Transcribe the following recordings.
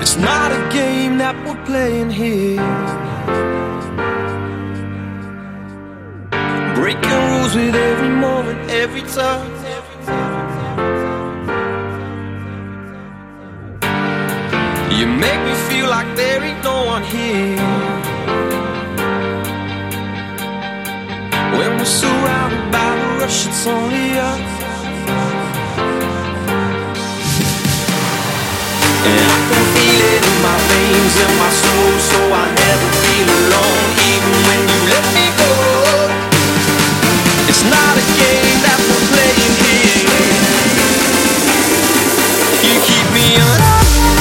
It's not a game that we're playing here. Breaking rules with every moment, every time. You make me feel like there ain't no one here. When we're surrounded by the rush, it's only us. And I can feel it in my veins, in my soul, so I never feel alone, even when you let me go. It's not a game that we're playing here. You keep me alive.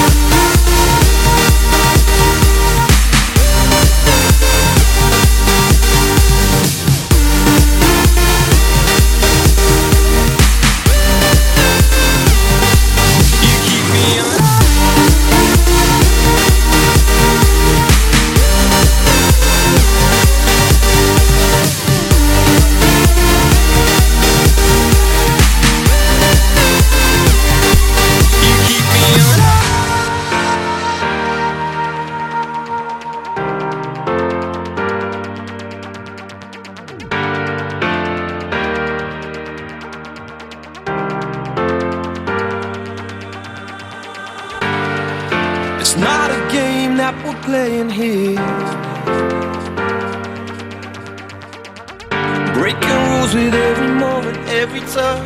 It's not a game that we're playing here. Breaking rules with every moment, every time.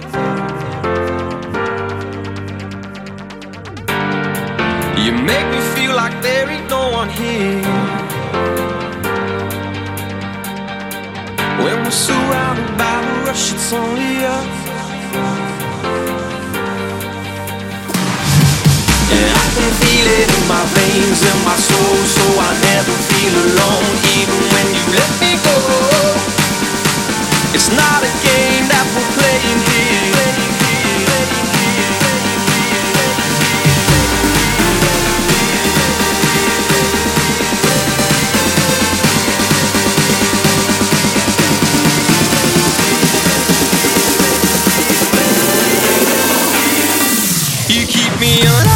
You make me feel like there ain't no one here. When we're surrounded by the rush, it's only us. And I can feel it in my veins, in my soul, so I never feel alone, even when you let me go. It's not a game that we're playing here. You keep me on.